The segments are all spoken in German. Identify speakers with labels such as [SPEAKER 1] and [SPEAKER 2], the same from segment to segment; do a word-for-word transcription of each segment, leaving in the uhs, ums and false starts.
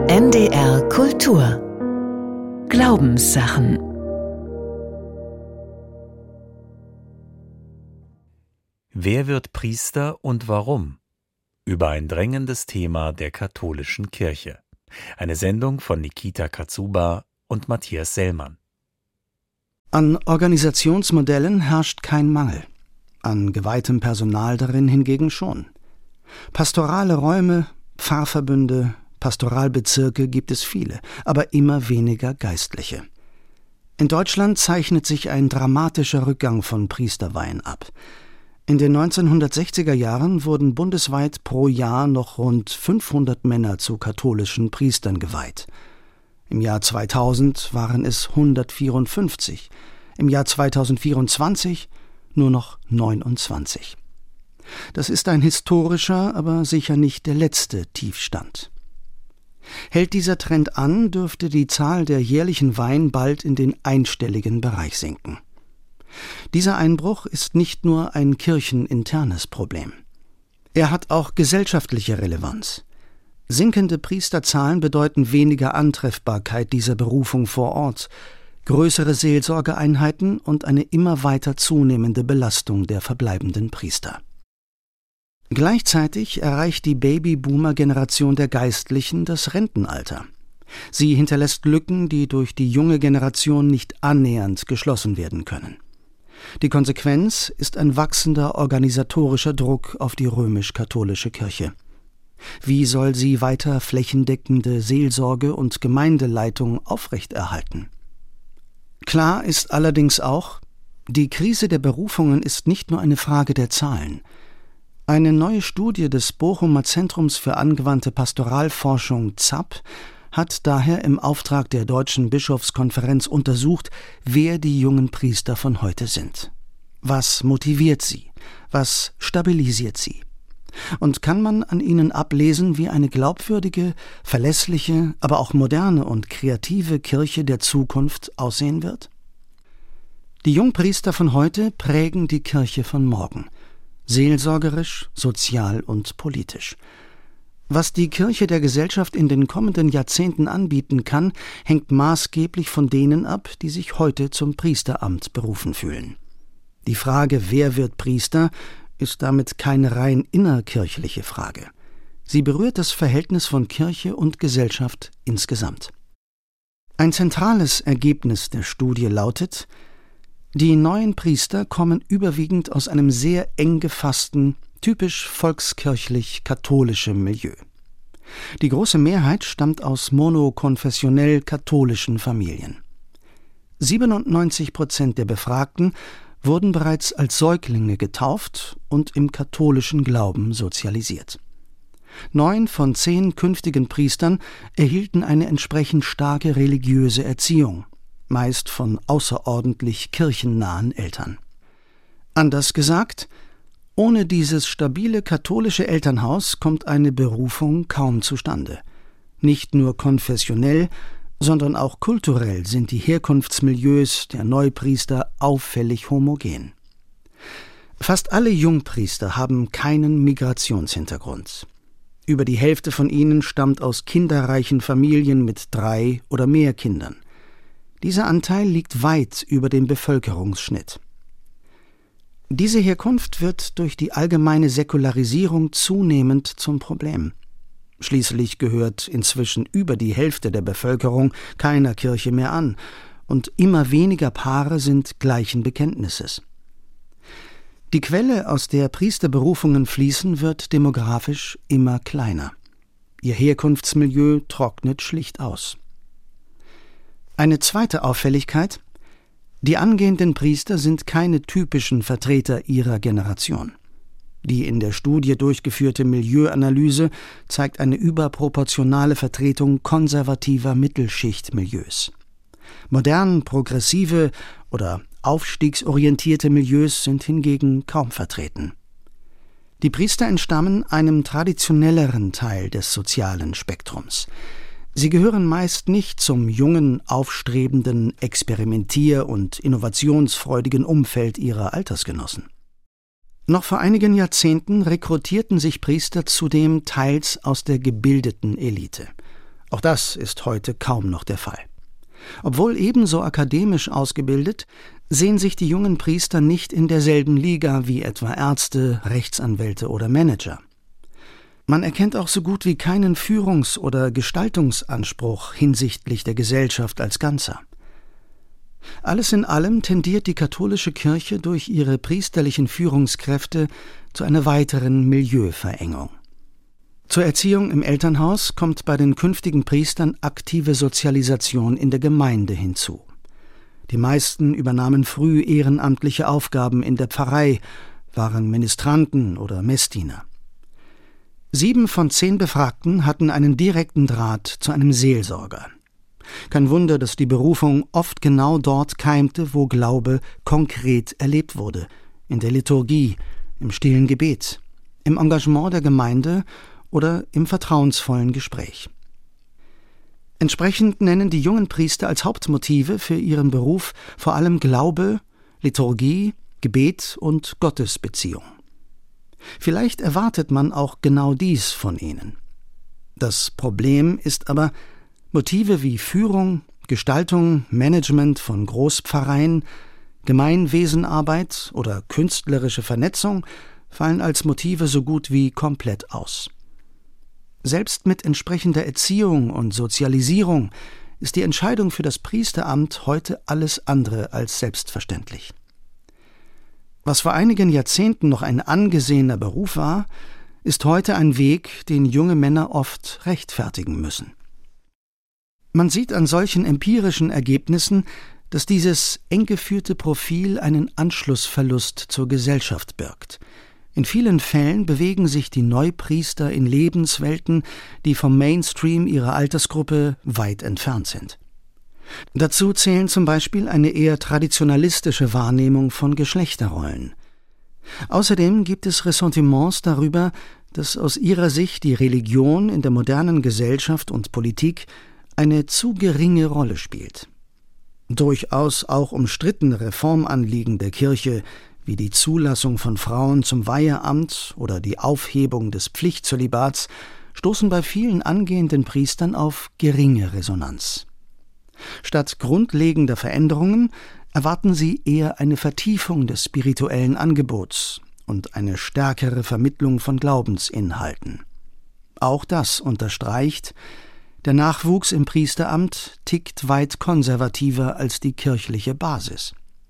[SPEAKER 1] N D R Kultur Glaubenssachen.
[SPEAKER 2] Wer wird Priester und warum? Über ein drängendes Thema der katholischen Kirche. Eine Sendung von Nikita Katsuba und Matthias Sellmann.
[SPEAKER 3] An Organisationsmodellen herrscht kein Mangel. An geweihtem Personal darin hingegen schon. Pastorale Räume, Pfarrverbünde, Pastoralbezirke gibt es viele, aber immer weniger Geistliche. In Deutschland zeichnet sich ein dramatischer Rückgang von Priesterweihen ab. In den neunzehnhundertsechziger Jahren wurden bundesweit pro Jahr noch rund fünfhundert Männer zu katholischen Priestern geweiht. Im Jahr zweitausend waren es hundertvierundfünfzig, im Jahr zweitausendvierundzwanzig nur noch neunundzwanzig. Das ist ein historischer, aber sicher nicht der letzte Tiefstand. Hält dieser Trend an, dürfte die Zahl der jährlichen Weihen bald in den einstelligen Bereich sinken. Dieser Einbruch ist nicht nur ein kircheninternes Problem. Er hat auch gesellschaftliche Relevanz. Sinkende Priesterzahlen bedeuten weniger Antreffbarkeit dieser Berufung vor Ort, größere Seelsorgeeinheiten und eine immer weiter zunehmende Belastung der verbleibenden Priester. Gleichzeitig erreicht die Babyboomer-Generation der Geistlichen das Rentenalter. Sie hinterlässt Lücken, die durch die junge Generation nicht annähernd geschlossen werden können. Die Konsequenz ist ein wachsender organisatorischer Druck auf die römisch-katholische Kirche. Wie soll sie weiter flächendeckende Seelsorge und Gemeindeleitung aufrechterhalten? Klar ist allerdings auch, die Krise der Berufungen ist nicht nur eine Frage der Zahlen. Eine neue Studie des Bochumer Zentrums für angewandte Pastoralforschung Z A P hat daher im Auftrag der Deutschen Bischofskonferenz untersucht, wer die jungen Priester von heute sind. Was motiviert sie? Was stabilisiert sie? Und kann man an ihnen ablesen, wie eine glaubwürdige, verlässliche, aber auch moderne und kreative Kirche der Zukunft aussehen wird? Die Jungpriester von heute prägen die Kirche von morgen. Seelsorgerisch, sozial und politisch. Was die Kirche der Gesellschaft in den kommenden Jahrzehnten anbieten kann, hängt maßgeblich von denen ab, die sich heute zum Priesteramt berufen fühlen. Die Frage, wer wird Priester, ist damit keine rein innerkirchliche Frage. Sie berührt das Verhältnis von Kirche und Gesellschaft insgesamt. Ein zentrales Ergebnis der Studie lautet: Die neuen Priester kommen überwiegend aus einem sehr eng gefassten, typisch volkskirchlich-katholischen Milieu. Die große Mehrheit stammt aus monokonfessionell katholischen Familien. siebenundneunzig Prozent der Befragten wurden bereits als Säuglinge getauft und im katholischen Glauben sozialisiert. Neun von zehn künftigen Priestern erhielten eine entsprechend starke religiöse Erziehung, meist von außerordentlich kirchennahen Eltern. Anders gesagt, ohne dieses stabile katholische Elternhaus kommt eine Berufung kaum zustande. Nicht nur konfessionell, sondern auch kulturell sind die Herkunftsmilieus der Neupriester auffällig homogen. Fast alle Jungpriester haben keinen Migrationshintergrund. Über die Hälfte von ihnen stammt aus kinderreichen Familien mit drei oder mehr Kindern. Dieser Anteil liegt weit über dem Bevölkerungsschnitt. Diese Herkunft wird durch die allgemeine Säkularisierung zunehmend zum Problem. Schließlich gehört inzwischen über die Hälfte der Bevölkerung keiner Kirche mehr an, und immer weniger Paare sind gleichen Bekenntnisses. Die Quelle, aus der Priesterberufungen fließen, wird demografisch immer kleiner. Ihr Herkunftsmilieu trocknet schlicht aus. Eine zweite Auffälligkeit: Die angehenden Priester sind keine typischen Vertreter ihrer Generation. Die in der Studie durchgeführte Milieuanalyse zeigt eine überproportionale Vertretung konservativer Mittelschichtmilieus. Modern, progressive oder aufstiegsorientierte Milieus sind hingegen kaum vertreten. Die Priester entstammen einem traditionelleren Teil des sozialen Spektrums. Sie gehören meist nicht zum jungen, aufstrebenden, experimentier- und innovationsfreudigen Umfeld ihrer Altersgenossen. Noch vor einigen Jahrzehnten rekrutierten sich Priester zudem teils aus der gebildeten Elite. Auch das ist heute kaum noch der Fall. Obwohl ebenso akademisch ausgebildet, sehen sich die jungen Priester nicht in derselben Liga wie etwa Ärzte, Rechtsanwälte oder Manager. Man erkennt auch so gut wie keinen Führungs- oder Gestaltungsanspruch hinsichtlich der Gesellschaft als Ganzer. Alles in allem tendiert die katholische Kirche durch ihre priesterlichen Führungskräfte zu einer weiteren Milieuverengung. Zur Erziehung im Elternhaus kommt bei den künftigen Priestern aktive Sozialisation in der Gemeinde hinzu. Die meisten übernahmen früh ehrenamtliche Aufgaben in der Pfarrei, waren Ministranten oder Messdiener. Sieben von zehn Befragten hatten einen direkten Draht zu einem Seelsorger. Kein Wunder, dass die Berufung oft genau dort keimte, wo Glaube konkret erlebt wurde, in der Liturgie, im stillen Gebet, im Engagement der Gemeinde oder im vertrauensvollen Gespräch. Entsprechend nennen die jungen Priester als Hauptmotive für ihren Beruf vor allem Glaube, Liturgie, Gebet und Gottesbeziehung. Vielleicht erwartet man auch genau dies von ihnen. Das Problem ist aber, Motive wie Führung, Gestaltung, Management von Großpfarreien, Gemeinwesenarbeit oder künstlerische Vernetzung fallen als Motive so gut wie komplett aus. Selbst mit entsprechender Erziehung und Sozialisierung ist die Entscheidung für das Priesteramt heute alles andere als selbstverständlich. Was vor einigen Jahrzehnten noch ein angesehener Beruf war, ist heute ein Weg, den junge Männer oft rechtfertigen müssen. Man sieht an solchen empirischen Ergebnissen, dass dieses eng geführte Profil einen Anschlussverlust zur Gesellschaft birgt. In vielen Fällen bewegen sich die Neupriester in Lebenswelten, die vom Mainstream ihrer Altersgruppe weit entfernt sind. Dazu zählen zum Beispiel eine eher traditionalistische Wahrnehmung von Geschlechterrollen. Außerdem gibt es Ressentiments darüber, dass aus ihrer Sicht die Religion in der modernen Gesellschaft und Politik eine zu geringe Rolle spielt. Durchaus auch umstrittene Reformanliegen der Kirche, wie die Zulassung von Frauen zum Weiheamt oder die Aufhebung des Pflichtzölibats, stoßen bei vielen angehenden Priestern auf geringe Resonanz. Statt grundlegender Veränderungen erwarten sie eher eine Vertiefung des spirituellen Angebots und eine stärkere Vermittlung von Glaubensinhalten. Auch das unterstreicht, der Nachwuchs im Priesteramt tickt weit konservativer als die kirchliche Basis.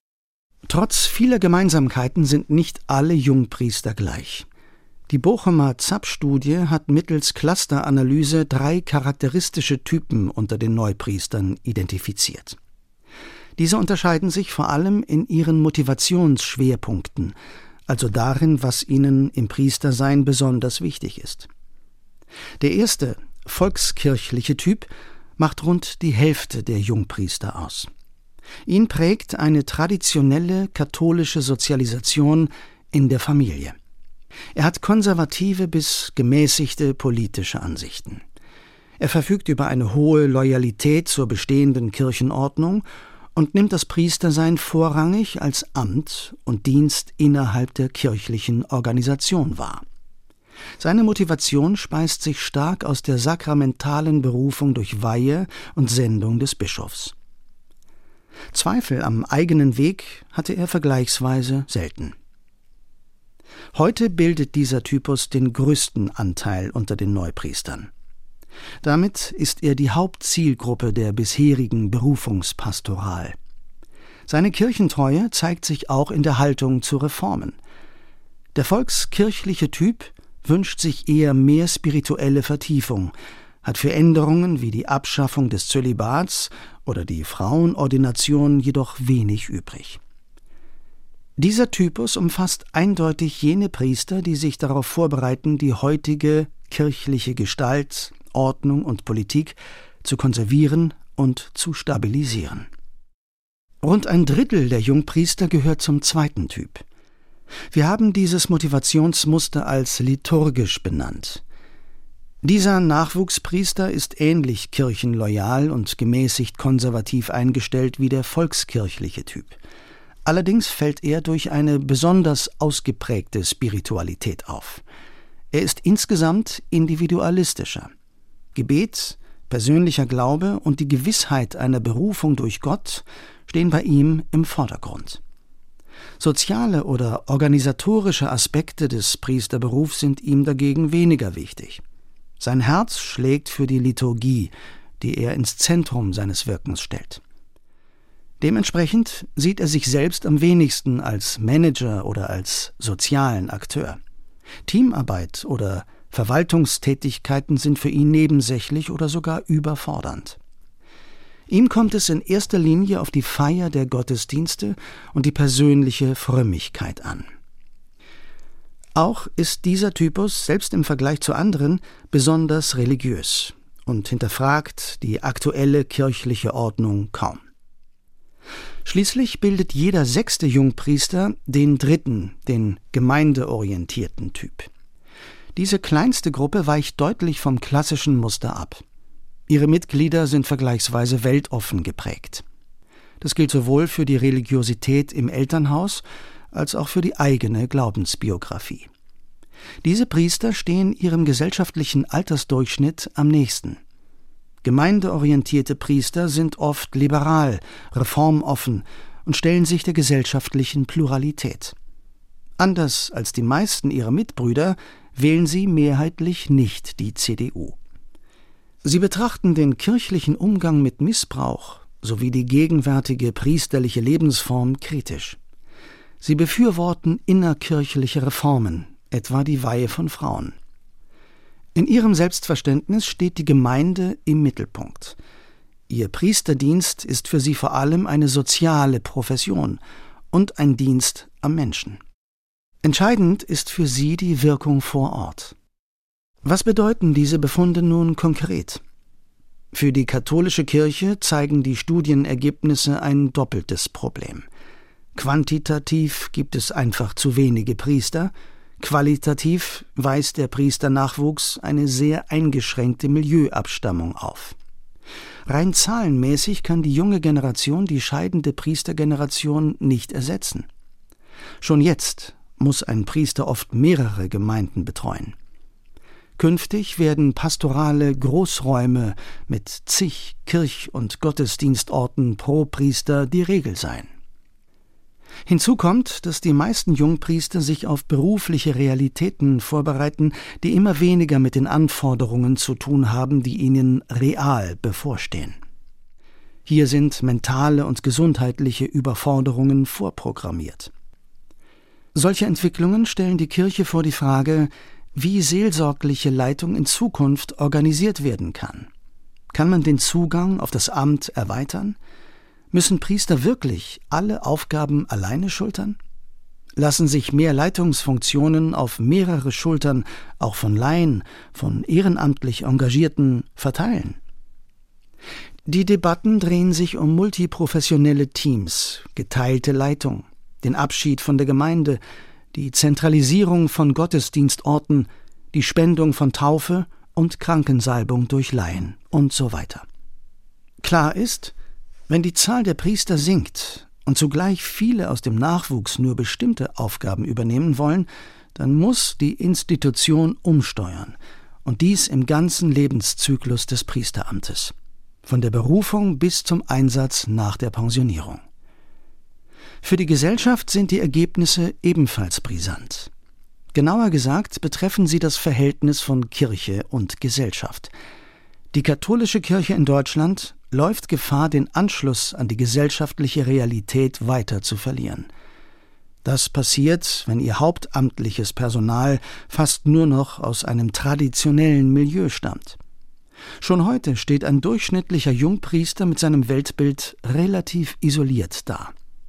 [SPEAKER 3] Trotz vieler Gemeinsamkeiten sind nicht alle Jungpriester gleich. Die Bochumer Zapp-Studie hat mittels Clusteranalyse drei charakteristische Typen unter den Neupriestern identifiziert. Diese unterscheiden sich vor allem in ihren Motivationsschwerpunkten, also darin, was ihnen im Priestersein besonders wichtig ist. Der erste, volkskirchliche Typ macht rund die Hälfte der Jungpriester aus. Ihn prägt eine traditionelle katholische Sozialisation in der Familie. Er hat konservative bis gemäßigte politische Ansichten. Er verfügt über eine hohe Loyalität zur bestehenden Kirchenordnung und nimmt das Priestersein vorrangig als Amt und Dienst innerhalb der kirchlichen Organisation wahr. Seine Motivation speist sich stark aus der sakramentalen Berufung durch Weihe und Sendung des Bischofs. Zweifel am eigenen Weg hatte er vergleichsweise selten. Heute bildet dieser Typus den größten Anteil unter den Neupriestern. Damit ist er die Hauptzielgruppe der bisherigen Berufungspastoral. Seine Kirchentreue zeigt sich auch in der Haltung zu Reformen. Der volkskirchliche Typ wünscht sich eher mehr spirituelle Vertiefung, hat für Änderungen wie die Abschaffung des Zölibats oder die Frauenordination jedoch wenig übrig. Dieser Typus umfasst eindeutig jene Priester, die sich darauf vorbereiten, die heutige kirchliche Gestalt, Ordnung und Politik zu konservieren und zu stabilisieren. Rund ein Drittel der Jungpriester gehört zum zweiten Typ. Wir haben dieses Motivationsmuster als liturgisch benannt. Dieser Nachwuchspriester ist ähnlich kirchenloyal und gemäßigt konservativ eingestellt wie der volkskirchliche Typ. Allerdings fällt er durch eine besonders ausgeprägte Spiritualität auf. Er ist insgesamt individualistischer. Gebet, persönlicher Glaube und die Gewissheit einer Berufung durch Gott stehen bei ihm im Vordergrund. Soziale oder organisatorische Aspekte des Priesterberufs sind ihm dagegen weniger wichtig. Sein Herz schlägt für die Liturgie, die er ins Zentrum seines Wirkens stellt. Dementsprechend sieht er sich selbst am wenigsten als Manager oder als sozialen Akteur. Teamarbeit oder Verwaltungstätigkeiten sind für ihn nebensächlich oder sogar überfordernd. Ihm kommt es in erster Linie auf die Feier der Gottesdienste und die persönliche Frömmigkeit an. Auch ist dieser Typus, selbst im Vergleich zu anderen, besonders religiös und hinterfragt die aktuelle kirchliche Ordnung kaum. Schließlich bildet jeder sechste Jungpriester den dritten, den gemeindeorientierten Typ. Diese kleinste Gruppe weicht deutlich vom klassischen Muster ab. Ihre Mitglieder sind vergleichsweise weltoffen geprägt. Das gilt sowohl für die Religiosität im Elternhaus als auch für die eigene Glaubensbiografie. Diese Priester stehen ihrem gesellschaftlichen Altersdurchschnitt am nächsten. Gemeindeorientierte Priester sind oft liberal, reformoffen und stellen sich der gesellschaftlichen Pluralität. Anders als die meisten ihrer Mitbrüder wählen sie mehrheitlich nicht die C D U. Sie betrachten den kirchlichen Umgang mit Missbrauch sowie die gegenwärtige priesterliche Lebensform kritisch. Sie befürworten innerkirchliche Reformen, etwa die Weihe von Frauen. In ihrem Selbstverständnis steht die Gemeinde im Mittelpunkt. Ihr Priesterdienst ist für sie vor allem eine soziale Profession und ein Dienst am Menschen. Entscheidend ist für sie die Wirkung vor Ort. Was bedeuten diese Befunde nun konkret? Für die katholische Kirche zeigen die Studienergebnisse ein doppeltes Problem. Quantitativ gibt es einfach zu wenige Priester, qualitativ weist der Priesternachwuchs eine sehr eingeschränkte Milieuabstammung auf. Rein zahlenmäßig kann die junge Generation die scheidende Priestergeneration nicht ersetzen. Schon jetzt muss ein Priester oft mehrere Gemeinden betreuen. Künftig werden pastorale Großräume mit zig Kirch- und Gottesdienstorten pro Priester die Regel sein. Hinzu kommt, dass die meisten Jungpriester sich auf berufliche Realitäten vorbereiten, die immer weniger mit den Anforderungen zu tun haben, die ihnen real bevorstehen. Hier sind mentale und gesundheitliche Überforderungen vorprogrammiert. Solche Entwicklungen stellen die Kirche vor die Frage, wie seelsorgliche Leitung in Zukunft organisiert werden kann. Kann man den Zugang auf das Amt erweitern? Müssen Priester wirklich alle Aufgaben alleine schultern? Lassen sich mehr Leitungsfunktionen auf mehrere Schultern, auch von Laien, von ehrenamtlich Engagierten, verteilen? Die Debatten drehen sich um multiprofessionelle Teams, geteilte Leitung, den Abschied von der Gemeinde, die Zentralisierung von Gottesdienstorten, die Spendung von Taufe und Krankensalbung durch Laien und so weiter. Klar ist, wenn die Zahl der Priester sinkt und zugleich viele aus dem Nachwuchs nur bestimmte Aufgaben übernehmen wollen, dann muss die Institution umsteuern, und dies im ganzen Lebenszyklus des Priesteramtes, von der Berufung bis zum Einsatz nach der Pensionierung. Für die Gesellschaft sind die Ergebnisse ebenfalls brisant. Genauer gesagt betreffen sie das Verhältnis von Kirche und Gesellschaft. Die katholische Kirche in Deutschland läuft Gefahr, den Anschluss an die gesellschaftliche Realität weiter zu verlieren. Das passiert, wenn ihr hauptamtliches Personal fast nur noch aus einem traditionellen Milieu stammt. Schon heute steht ein durchschnittlicher Jungpriester mit seinem Weltbild relativ isoliert da.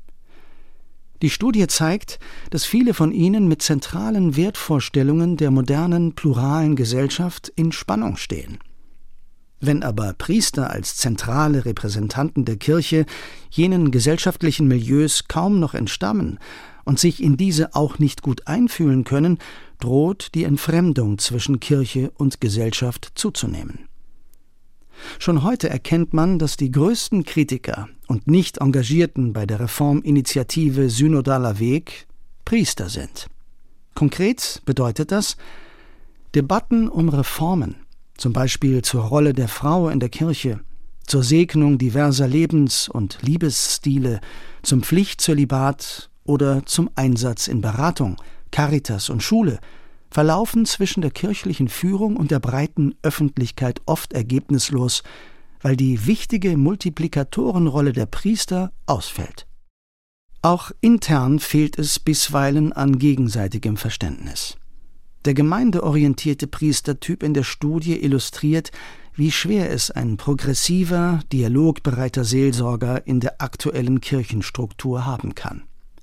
[SPEAKER 3] Die Studie zeigt, dass viele von ihnen mit zentralen Wertvorstellungen der modernen, pluralen Gesellschaft in Spannung stehen. Wenn aber Priester als zentrale Repräsentanten der Kirche jenen gesellschaftlichen Milieus kaum noch entstammen und sich in diese auch nicht gut einfühlen können, droht die Entfremdung zwischen Kirche und Gesellschaft zuzunehmen. Schon heute erkennt man, dass die größten Kritiker und Nicht-Engagierten bei der Reforminitiative Synodaler Weg Priester sind. Konkret bedeutet das, Debatten um Reformen zum Beispiel zur Rolle der Frau in der Kirche, zur Segnung diverser Lebens- und Liebesstile, zum Pflichtzölibat oder zum Einsatz in Beratung, Caritas und Schule, verlaufen zwischen der kirchlichen Führung und der breiten Öffentlichkeit oft ergebnislos, weil die wichtige Multiplikatorenrolle der Priester ausfällt. Auch intern fehlt es bisweilen an gegenseitigem Verständnis. Der gemeindeorientierte Priestertyp in der Studie illustriert, wie schwer es ein progressiver, dialogbereiter Seelsorger in der aktuellen Kirchenstruktur haben kann.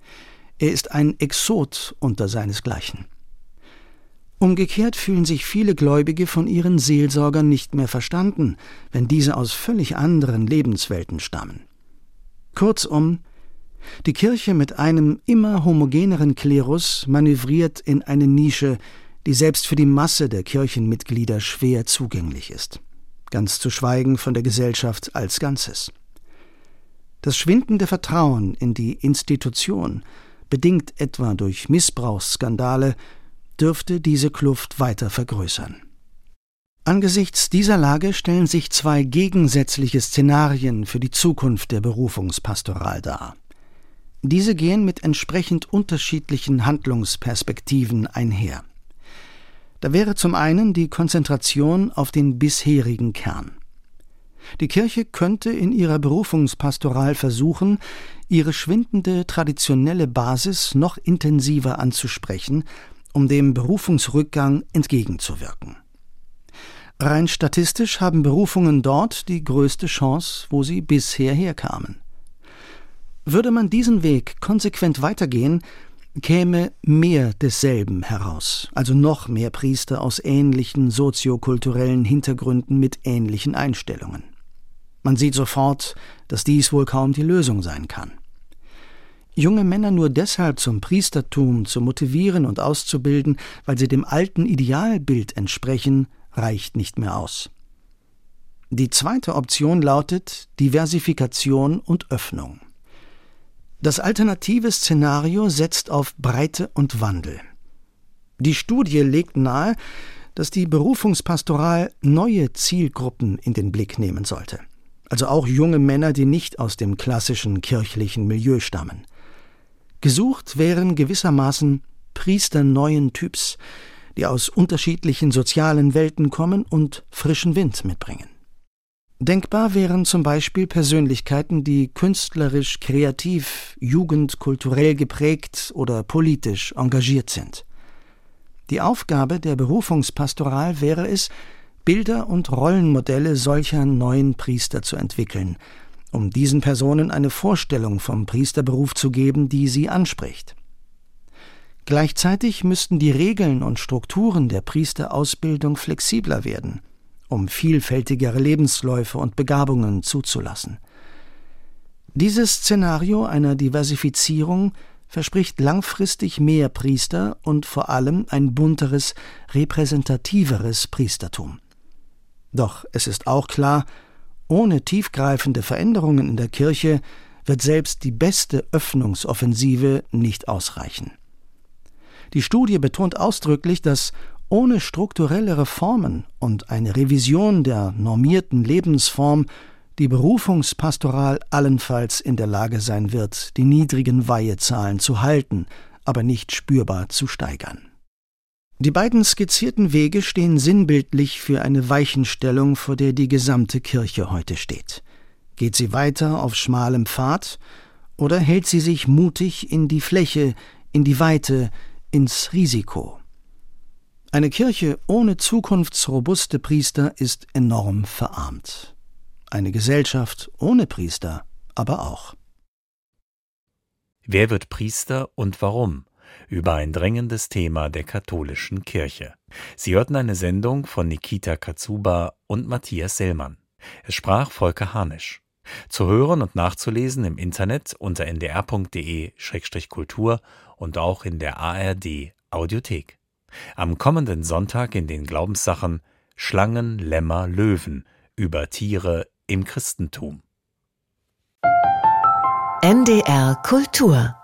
[SPEAKER 3] Er ist ein Exot unter seinesgleichen. Umgekehrt fühlen sich viele Gläubige von ihren Seelsorgern nicht mehr verstanden, wenn diese aus völlig anderen Lebenswelten stammen. Kurzum, die Kirche mit einem immer homogeneren Klerus manövriert in eine Nische, die selbst für die Masse der Kirchenmitglieder schwer zugänglich ist, ganz zu schweigen von der Gesellschaft als Ganzes. Das schwindende Vertrauen in die Institution, bedingt etwa durch Missbrauchsskandale, dürfte diese Kluft weiter vergrößern. Angesichts dieser Lage stellen sich zwei gegensätzliche Szenarien für die Zukunft der Berufungspastoral dar. Diese gehen mit entsprechend unterschiedlichen Handlungsperspektiven einher. Da wäre zum einen die Konzentration auf den bisherigen Kern. Die Kirche könnte in ihrer Berufungspastoral versuchen, ihre schwindende traditionelle Basis noch intensiver anzusprechen, um dem Berufungsrückgang entgegenzuwirken. Rein statistisch haben Berufungen dort die größte Chance, wo sie bisher herkamen. Würde man diesen Weg konsequent weitergehen, käme mehr desselben heraus, also noch mehr Priester aus ähnlichen soziokulturellen Hintergründen mit ähnlichen Einstellungen. Man sieht sofort, dass dies wohl kaum die Lösung sein kann. Junge Männer nur deshalb zum Priestertum zu motivieren und auszubilden, weil sie dem alten Idealbild entsprechen, reicht nicht mehr aus. Die zweite Option lautet Diversifikation und Öffnung. Das alternative Szenario setzt auf Breite und Wandel. Die Studie legt nahe, dass die Berufungspastoral neue Zielgruppen in den Blick nehmen sollte, also auch junge Männer, die nicht aus dem klassischen kirchlichen Milieu stammen. Gesucht wären gewissermaßen Priester neuen Typs, die aus unterschiedlichen sozialen Welten kommen und frischen Wind mitbringen. Denkbar wären zum Beispiel Persönlichkeiten, die künstlerisch, kreativ, jugendkulturell geprägt oder politisch engagiert sind. Die Aufgabe der Berufungspastoral wäre es, Bilder und Rollenmodelle solcher neuen Priester zu entwickeln, um diesen Personen eine Vorstellung vom Priesterberuf zu geben, die sie anspricht. Gleichzeitig müssten die Regeln und Strukturen der Priesterausbildung flexibler werden, um vielfältigere Lebensläufe und Begabungen zuzulassen. Dieses Szenario einer Diversifizierung verspricht langfristig mehr Priester und vor allem ein bunteres, repräsentativeres Priestertum. Doch es ist auch klar, ohne tiefgreifende Veränderungen in der Kirche wird selbst die beste Öffnungsoffensive nicht ausreichen. Die Studie betont ausdrücklich, dass ohne strukturelle Reformen und eine Revision der normierten Lebensform die Berufungspastoral allenfalls in der Lage sein wird, die niedrigen Weihezahlen zu halten, aber nicht spürbar zu steigern. Die beiden skizzierten Wege stehen sinnbildlich für eine Weichenstellung, vor der die gesamte Kirche heute steht. Geht sie weiter auf schmalem Pfad oder hält sie sich mutig in die Fläche, in die Weite, ins Risiko? Eine Kirche ohne zukunftsrobuste Priester ist enorm verarmt. Eine Gesellschaft ohne Priester aber auch.
[SPEAKER 2] Wer wird Priester und warum? Über ein drängendes Thema der katholischen Kirche. Sie hörten eine Sendung von Nikita Katsuba und Matthias Sellmann. Es sprach Volker Harnisch. Zu hören und nachzulesen im Internet unter n d r punkt d e Schrägstrich kultur und auch in der A R D Audiothek. Am kommenden Sonntag in den Glaubenssachen Schlangen, Lämmer, Löwen über Tiere im Christentum.
[SPEAKER 1] N D R Kultur